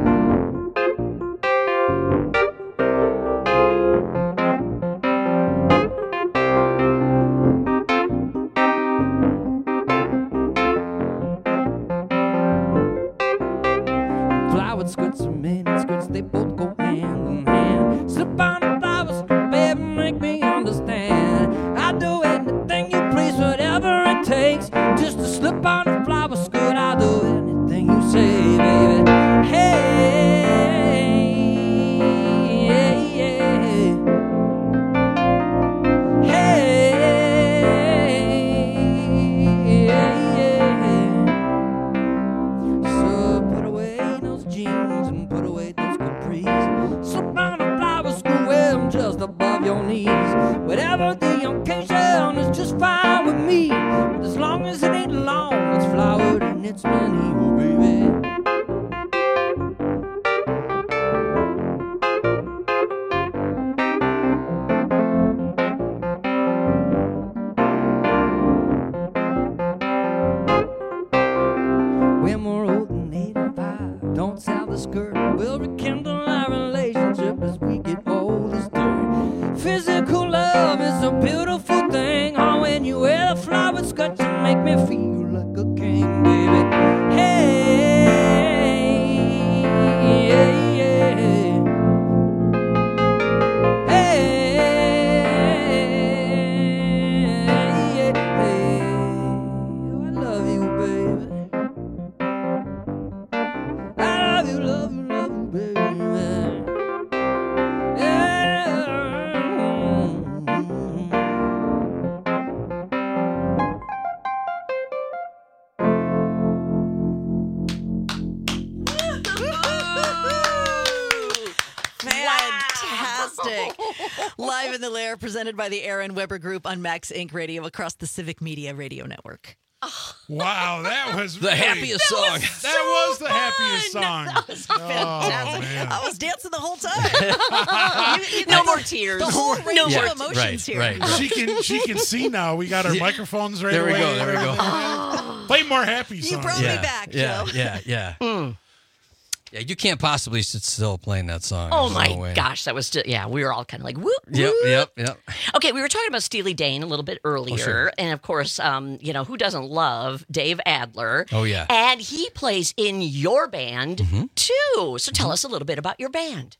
Flower skirts and mini skirts, they both go hand in hand. Slip on a flower skirt, baby, make me understand. I'll do anything you please, whatever it takes, just to slip on a flower skirt. I'll do anything you say, baby. Hey, yeah, yeah. Hey, yeah, yeah. So put away those jeans and put away those capris. Slip on a flower skirt, wear them just above your knees. Whatever the occasion is just fine with me. But as long as it ain't long, it's flowered and it's many, oh baby. When we're old and eighty-five, don't sell the skirt. We'll rekindle our relationship as we get older still. Physical love is a beautiful thing. Oh, when you wear the flower skirt, you make me feel like a king, baby. Hey, yeah, yeah. Hey, yeah, yeah. Oh, I love you, baby. I love you, love you, love you, baby. Yeah. Fantastic. Live in the Lair, presented by the Aaron Weber Group on Max Inc Radio across the Civic Media Radio Network. Wow, that was The really, happiest that song. Was so that was the happiest song. That was fantastic. Oh, man. I was dancing the whole time. You- you No got more the- tears. The whole range No of more- emotions right, here. right, right. She can she can see now. We got our Yeah. microphones right There we away. go, there we go. Play more happy songs. You brought yeah, me back, yeah, Joe. yeah, yeah, yeah. Yeah, you can't possibly sit still playing that song. Oh There's my no way. gosh, that was just, yeah, we were all kind of like, whoop, Yep, whoop. yep, yep. Okay, we were talking about Steely Dan a little bit earlier. Oh, sure. And of course, um, you know, who doesn't love Dave Adler? Oh, yeah. And he plays in your band Mm-hmm. too. So tell us a little bit about your band.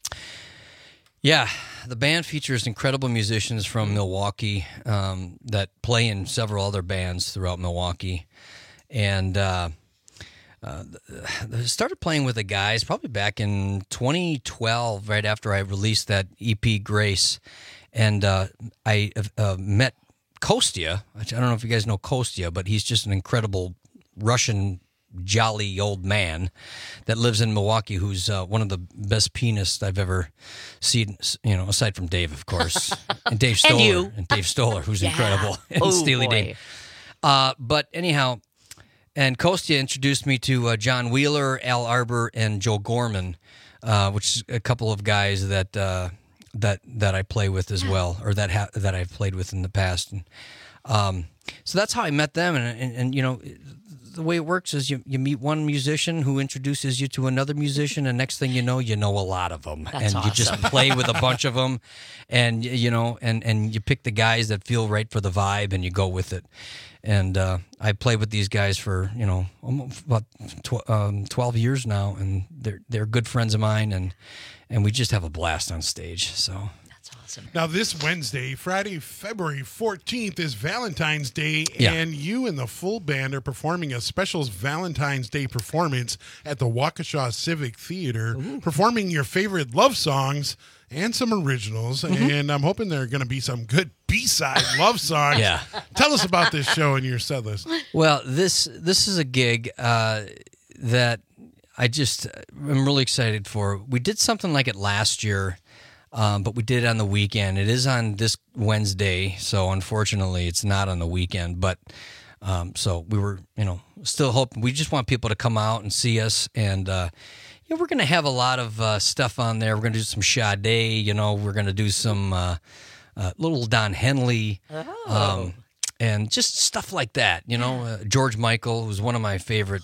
Yeah, the band features incredible musicians from Milwaukee um, that play in several other bands throughout Milwaukee. And uh, uh, I started playing with the guys probably back in twenty twelve, right after I released that E P, Grace. And uh, I uh, met Kostya. I don't know if you guys know Kostya, but he's just an incredible Russian jolly old man that lives in Milwaukee, who's uh, one of the best pianists I've ever seen, you know, aside from Dave, of course. And Dave Stoller. And you. And Dave Stoller, who's Yeah. incredible. And Oh, Steely boy. Dan. Uh, but anyhow, and Kostya introduced me to uh, John Wheeler, Al Arbor, and Joe Gorman, uh, which is a couple of guys that uh, that that I play with as well, or that ha- that I've played with in the past. And um, so that's how I met them. And, and, and you know, the way it works is you, you meet one musician who introduces you to another musician, and next thing you know, you know a lot of them. That's and you just awesome. play with a bunch of them, and, you know, and, and you pick the guys that feel right for the vibe, and you go with it. And uh, I play with these guys for, you know, almost about tw- um, twelve years now, and they're they're good friends of mine, and and we just have a blast on stage. So That's awesome. Now, this Wednesday, Friday, February fourteenth, is Valentine's Day, Yeah. and you and the full band are performing a special Valentine's Day performance at the Waukesha Civic Theater, performing your favorite love songs and some originals, Mhm. and I'm hoping there are going to be some good B-side love songs. Yeah. Tell us about this show and your set list. Well, this this is a gig uh, that I just am really excited for. We did something like it last year, um, but we did it on the weekend. It is on this Wednesday, so unfortunately, it's not on the weekend. But um, so we were, you know, still hoping. We just want people to come out and see us, and uh, you know, we're going to have a lot of uh, stuff on there. We're going to do some Sade. You know, we're going to do some uh, uh, little Don Henley. Oh. Um, and just stuff like that, you know. Uh, George Michael, who's one of my favorite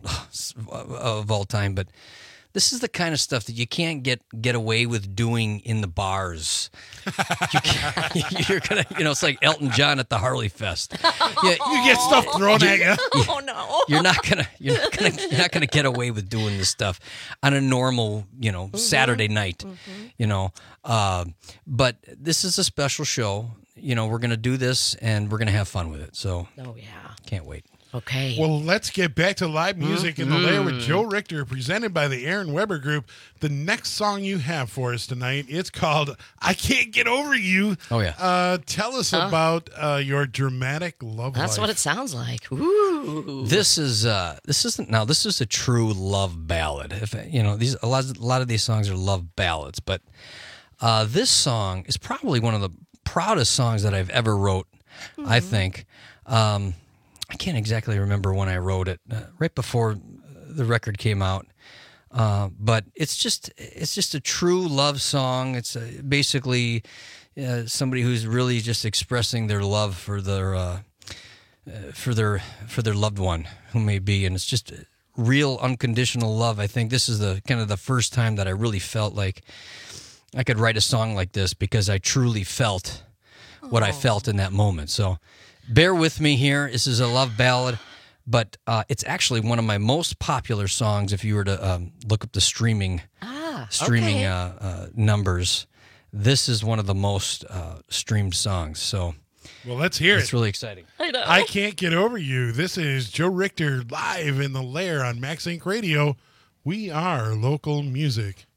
of all time, but this is the kind of stuff that you can't get get away with doing in the bars. You can't, you're gonna, you know, it's like Elton John at the Harley Fest. Yeah, you get stuff thrown at you. Oh no! You're not gonna, you're not gonna, you're not gonna get away with doing this stuff on a normal, you know, Mm-hmm. Saturday night. You know, uh, but this is a special show. You know, we're gonna do this and we're gonna have fun with it. So, oh yeah, can't wait. Okay. Well, let's get back to live music in the lair with Mhm. Joe Richter, presented by the Aaron Weber Group. The next song you have for us tonight, it's called "I Can't Get Over You." Oh yeah. Uh, tell us Huh? about uh, your dramatic love That's life. what it sounds like. Ooh. This is uh, this isn't now. This is a true love ballad. If you know these, a lot, a lot of these songs are love ballads, but uh, this song is probably one of the proudest songs that I've ever wrote. I think. Um, I can't exactly remember when I wrote it. Uh, right before the record came out. Uh, but it's just it's just a true love song. It's uh, basically uh, somebody who's really just expressing their love for their uh, uh, for their for their loved one who may be, and it's just real unconditional love. I think this is the kind of the first time that I really felt like I could write a song like this because I truly felt what I felt in that moment. So bear with me here. This is a love ballad. But uh, it's actually one of my most popular songs. If you were to um, look up the streaming ah, streaming okay. uh, uh, numbers, this is one of the most uh, streamed songs. So, well, let's hear it's it. really exciting. I know. I Can't Get Over You. This is Joe Richter live in the lair on Max Inc Radio. We are local music.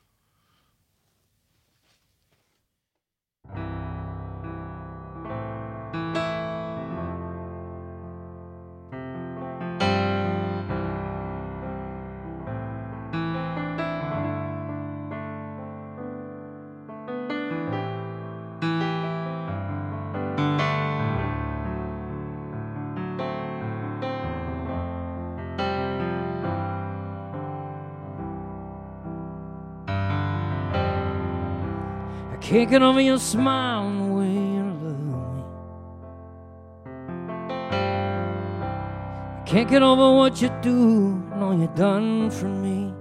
I can't get over your smile and the way you love me. I can't get over what you do and all you done for me.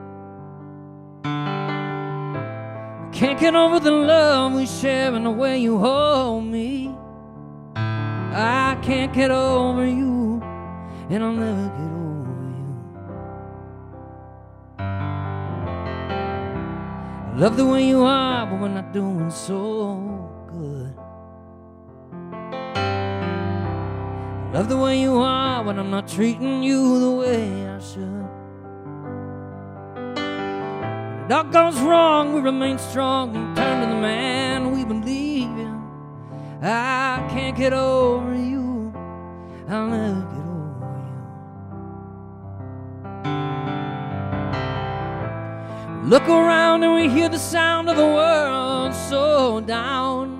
I can't get over the love we share and the way you hold me. I can't get over you, and I'll never get over you. I love the way you are, but we're not doing so good. I love the way you are, but I'm not treating you the way I should. When it all goes wrong, we remain strong and turn to the man we believe in. I can't get over you, I'll never get over you. Look around and we hear the sound of the world so down.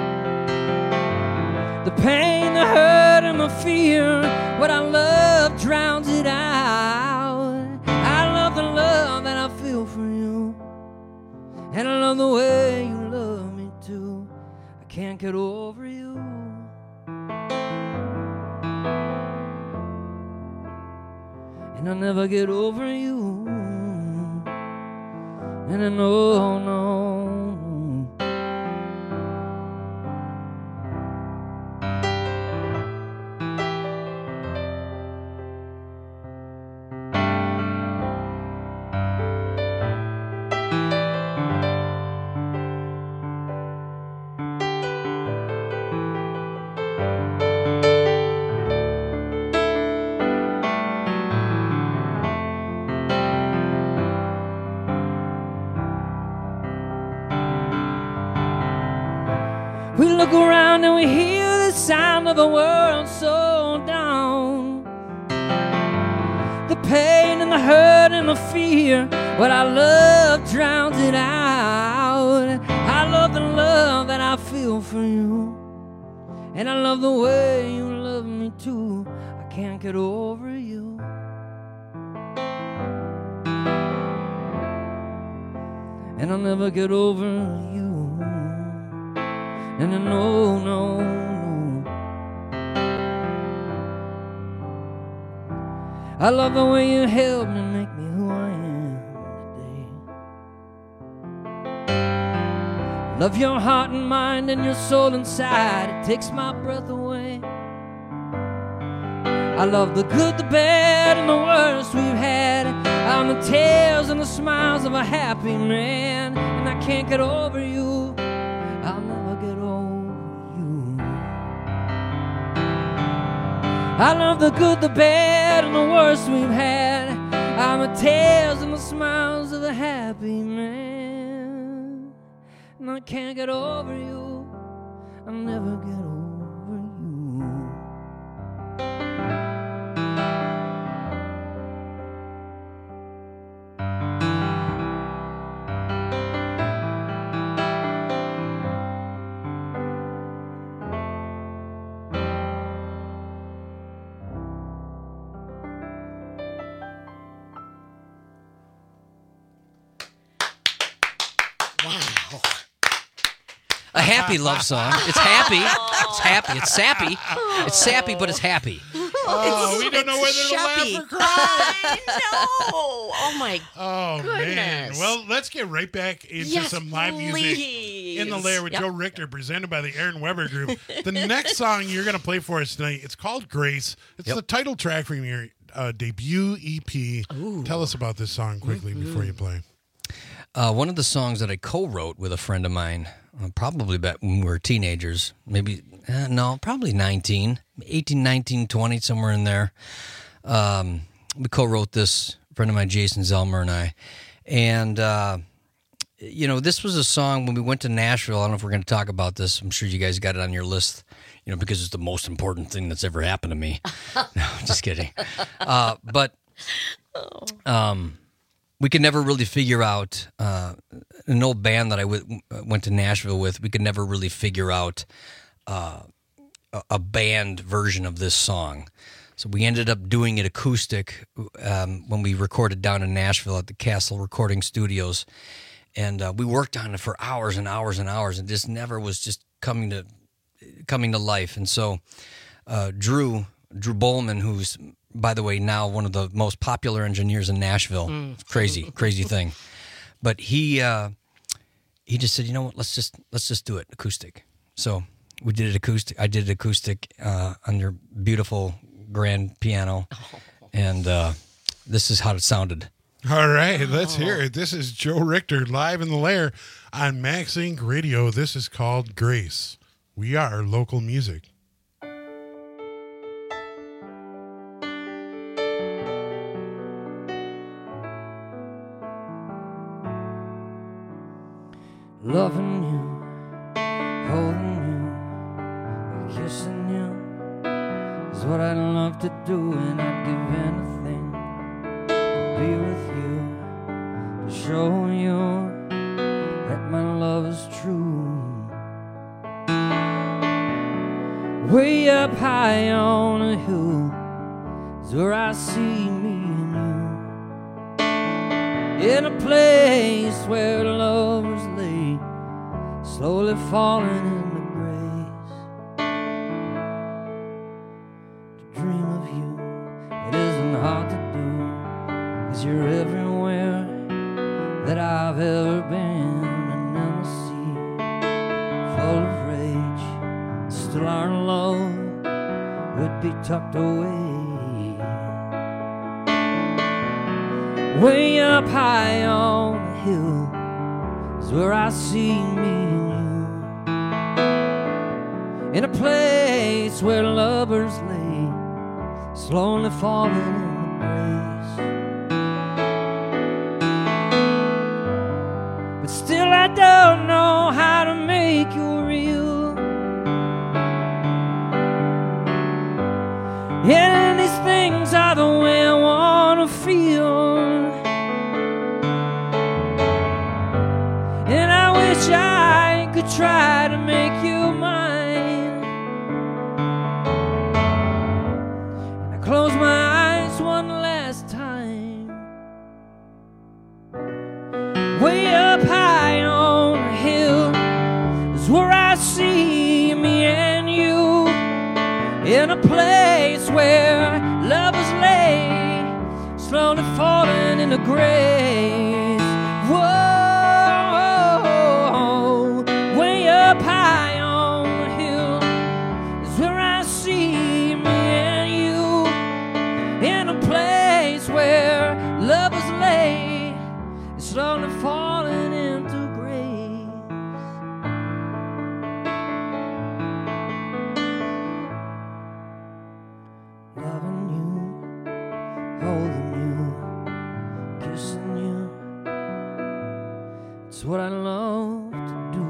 The pain, the hurt, and the fear, what I love drowns it out. I love the love that I feel for you, and I love the way you love me too. I can't get over you. And I'll never get over you. And I know, no. sound of the world so down. The pain and the hurt and the fear, what I love drowns it out. I love the love that I feel for you, and I love the way you love me too. I can't get over you. And I'll never get over you. And I know, no, no. I love the way you help me make me who I am today. Love your heart and mind and your soul inside. It takes my breath away. I love the good, the bad, and the worst we've had. I'm the tears and the smiles of a happy man. And I can't get over you. I'll never get over you. I love the good, the bad, and the worst we've had. I'm the tears and the smiles of a happy man. And I can't get over you. I'll never get over you. A happy love song. It's happy. It's happy. It's sappy. It's sappy, but it's happy. Oh, we don't know whether to Sheppy. laugh or cry. No. Oh, my Oh, goodness. man. Well, let's get right back into Yes, some live music in the please. lair with Yep. Joe Richter, presented by the Aaron Weber Group. The next song you're going to play for us tonight, it's called Grace. It's Yep. the title track from your uh, debut E P. Ooh. Tell us about this song quickly Mm-hmm. before you play. Uh, one of the songs that I co-wrote with a friend of mine, uh, probably back when we were teenagers, maybe, uh, no, probably nineteen, eighteen, nineteen, twenty, somewhere in there. Um, we co-wrote this, a friend of mine, Jason Zelmer, and I. And, uh, you know, this was a song when we went to Nashville. I don't know if we're going to talk about this. I'm sure you guys got it on your list, you know, because it's the most important thing that's ever happened to me. No, just kidding. Uh, but, um... we could never really figure out, uh, an old band that I w- went to Nashville with, we could never really figure out uh, a, a band version of this song. So we ended up doing it acoustic um, when we recorded down in Nashville at the Castle Recording Studios. And uh, we worked on it for hours and hours and hours, and just never was just coming to coming to life. And so uh, Drew, Drew Bowman, who's, by the way, now one of the most popular engineers in Nashville. Mm. Crazy, crazy thing. But he uh, he just said, you know what, let's just let's just do it acoustic. So we did it acoustic. I did it acoustic uh, on your beautiful grand piano, and uh, this is how it sounded. All right, let's hear it. This is Joe Richter live in the lair on Max Inc Radio. This is called Grace. We are local music. Loving you, holding you, kissing you is what I'd love to do, and I'd give anything to be with you, to show you that my love is true. Way up high on a hill is where I see me and you, in a place where lovers lay, slowly falling into grace. To dream of you, it isn't hard to do, 'cause you're everywhere that I've ever been. And in a sea full of rage, still our love would be tucked away. Way up high on the hill is where I see me and you, in a place where lovers lay, slowly falling into grace. But still I don't know how to make you real. And these things are the way I wanna feel. And I wish I could try to make you mine. And I close my eyes one last time. Way up high on a hill is where I see me and you, in a place where lovers lay, slowly falling into grace. Whoa, way up high on the hill is where I see me and you, in a place where lovers lay, slowly falling into grace. Loving you, holding you, kissing you, it's what I love to do.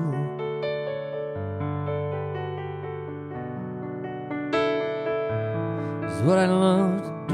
It's what I love to do.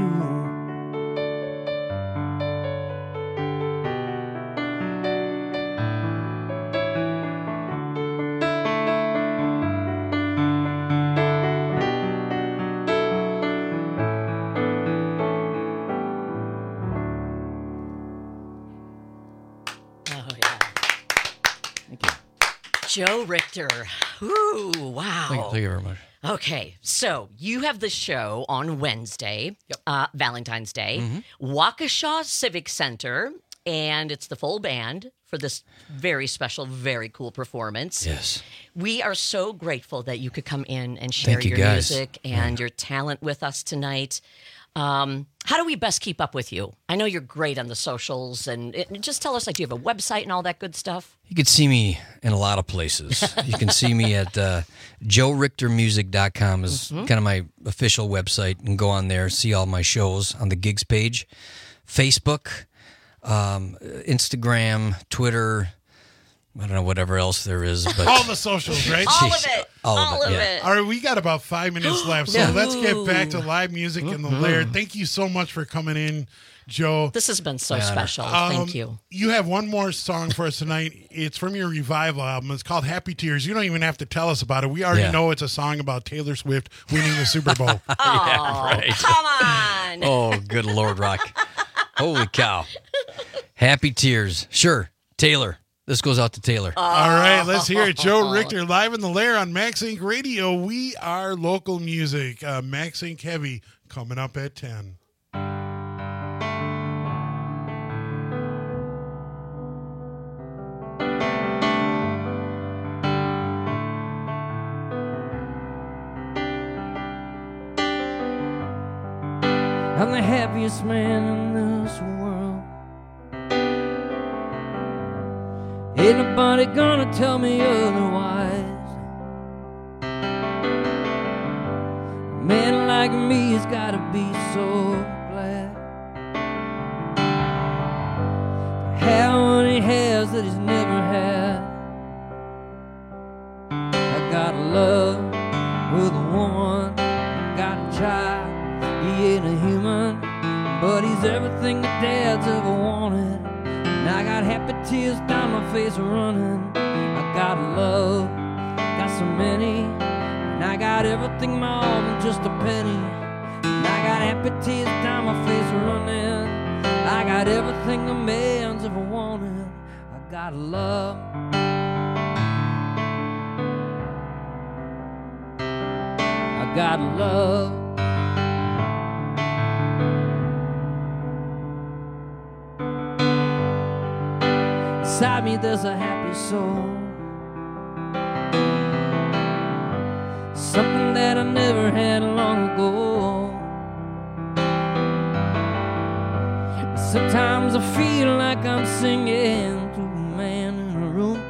Joe Richter. Ooh, wow. Thank you, thank you very much. Okay, so you have the show on Wednesday, yep. uh, Valentine's Day, Mhm. Waukesha Civic Center, and it's the full band for this very special, very cool performance. Yes. We are so grateful that you could come in and share Thank you, your guys. music and your talent with us tonight. Um, how do we best keep up with you? I know you're great on the socials, and it, just tell us, like, do you have a website and all that good stuff? You can see me in a lot of places. You can see me at uh, joe richter music dot com is Mhm. kind of my official website. You can go on there, see all my shows on the gigs page. Facebook, um, Instagram, Twitter, I don't know, whatever else there is. But all the socials, right? All of it. All of All it, of yeah. it. All right, we got about five minutes left, so Yeah. let's get back to live music in the lair. Thank you so much for coming in, Joe. This has been so Yeah. special. Um, Thank you. You have one more song for us tonight. It's from your Revival album. It's called Happy Tears. You don't even have to tell us about it. We already Yeah. know it's a song about Taylor Swift winning the Super Bowl. Oh, right. come on. Oh, good Lord, Rock. Holy cow. Happy Tears. Sure. Taylor. This goes out to Taylor. All right, let's hear it. Joe Richter live in the lair on Max Inc Radio. We are local music. Uh, Max Inc Heavy coming up at ten. I'm the happiest man in this world. Ain't nobody gonna tell me otherwise. A man like me has gotta be so glad to have what he has that he's never had. I got love with a woman, I got a child. He ain't a human, but he's everything that dad's ever wanted. And I got happy tears down my face running. I got love, got so many. And I got everything more than just a penny. And I got happy tears down my face running. I got everything a man's ever wanted. I got love. I got love. Inside me there's a happy soul, something that I never had long ago. Sometimes I feel like I'm singing to a man in a room,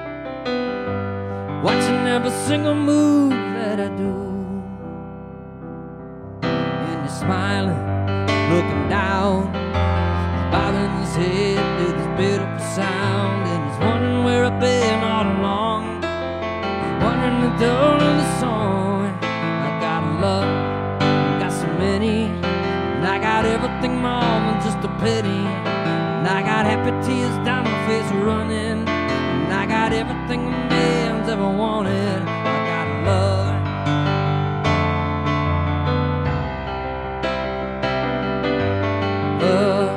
watching every single move that I do. And he's smiling, looking down, bobbing his head to this beautiful sound. And he's wondering where I've been all along, he's wondering the tone of the song. I got love, got so many. pity. And I got happy tears down my face running. And I got everything a man's ever wanted. I got love. Love.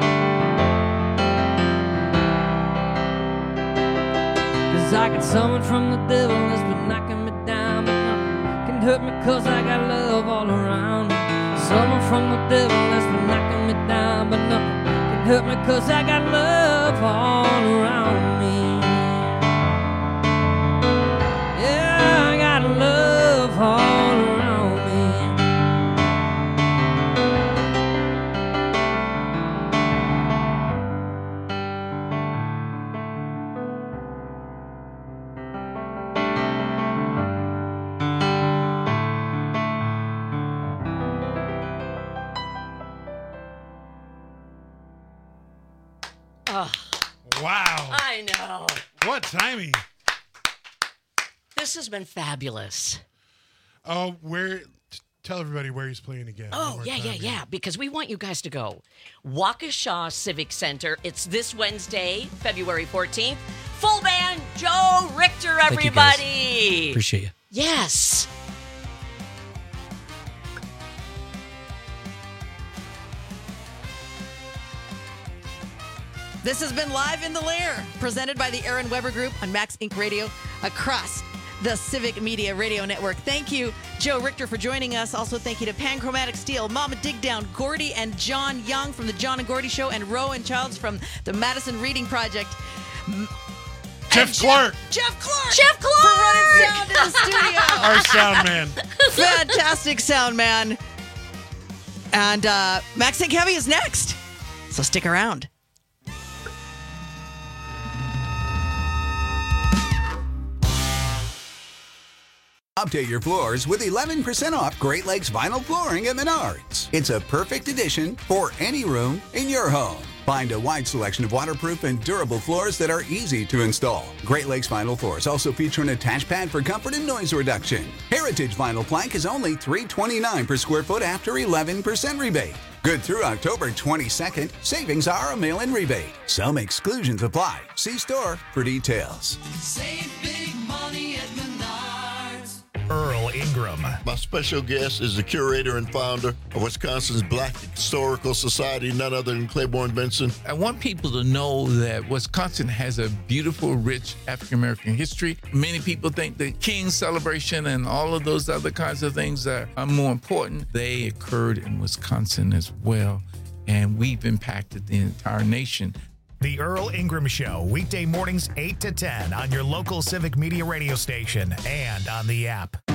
Cause I got someone from the devil that's been knocking me down, but nothing can hurt me cause I got love all around me. Someone from the devil that's been knocking me down, but nothing can hurt me cause I got love all around me. Yeah, I got love all around me. Oh, Wow. I know. What timing. This has been fabulous. Oh, where? t- Tell everybody where he's playing again. one Oh, more yeah, time, yeah, yeah, because we want you guys to go. Waukesha Civic Center. It's this Wednesday, February fourteenth. Full band, Joe Richter, Thank you, guys. everybody. Appreciate you. Yes. This has been Live in the Lair, presented by the Aaron Weber Group on Max Inc Radio across the Civic Media Radio Network. Thank you, Joe Richter, for joining us. Also, thank you to Panchromatic Steel, Mama Digdown, Gordy and John Young from the John and Gordy Show, and Rowan Childs from the Madison Reading Project. M- Jeff and Clark. Jeff Clark. Jeff Clark. For running sound in the studio. Our sound man. Fantastic sound man. And uh, Max Inc Heavy is next. So stick around. Update your floors with eleven percent off Great Lakes Vinyl Flooring at Menards. It's a perfect addition for any room in your home. Find a wide selection of waterproof and durable floors that are easy to install. Great Lakes Vinyl Floors also feature an attached pad for comfort and noise reduction. Heritage Vinyl Plank is only three dollars and twenty-nine cents per square foot after eleven percent rebate. Good through October twenty-second. Savings are a mail-in rebate. Some exclusions apply. See store for details. Save big money at Menards. Earl Ingram. My special guest is the curator and founder of Wisconsin's Black Historical Society, none other than Claiborne Benson. I want people to know that Wisconsin has a beautiful, rich African-American history. Many people think the King's celebration and all of those other kinds of things are, are more important. They occurred in Wisconsin as well, and we've impacted the entire nation. The Earl Ingram Show, weekday mornings eight to ten on your local Civic Media radio station and on the app.